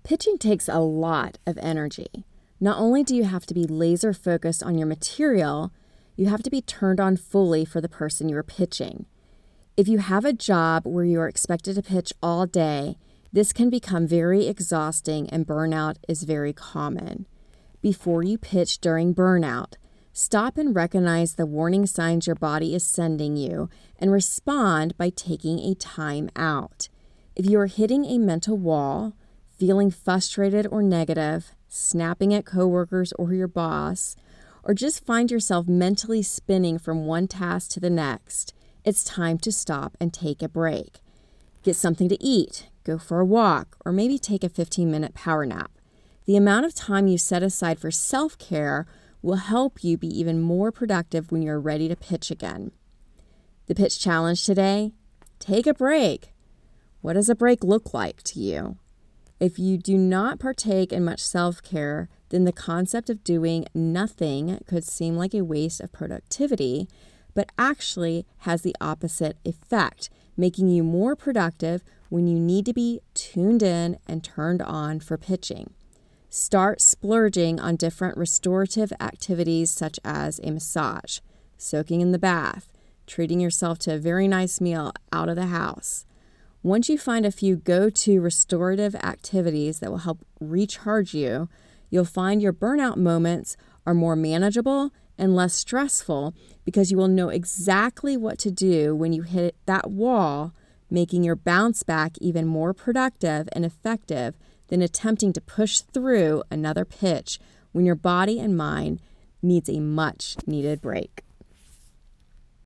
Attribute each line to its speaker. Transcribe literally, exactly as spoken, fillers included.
Speaker 1: Pitching takes a lot of energy. Not only do you have to be laser focused on your material, you have to be turned on fully for the person you are pitching. If you have a job where you are expected to pitch all day, this can become very exhausting and burnout is very common. Before you pitch during burnout, stop and recognize the warning signs your body is sending you and respond by taking a time out. If you are hitting a mental wall, feeling frustrated or negative, snapping at coworkers or your boss, or just find yourself mentally spinning from one task to the next, it's time to stop and take a break. Get something to eat, go for a walk, or maybe take a fifteen-minute power nap. The amount of time you set aside for self-care will help you be even more productive when you're ready to pitch again. The pitch challenge today: take a break. What does a break look like to you? If you do not partake in much self-care, then the concept of doing nothing could seem like a waste of productivity, but actually has the opposite effect, making you more productive when you need to be tuned in and turned on for pitching. Start splurging on different restorative activities such as a massage, soaking in the bath, treating yourself to a very nice meal out of the house. Once you find a few go-to restorative activities that will help recharge you, you'll find your burnout moments are more manageable and less stressful because you will know exactly what to do when you hit that wall, making your bounce back even more productive and effective than attempting to push through another pitch when your body and mind needs a much needed break.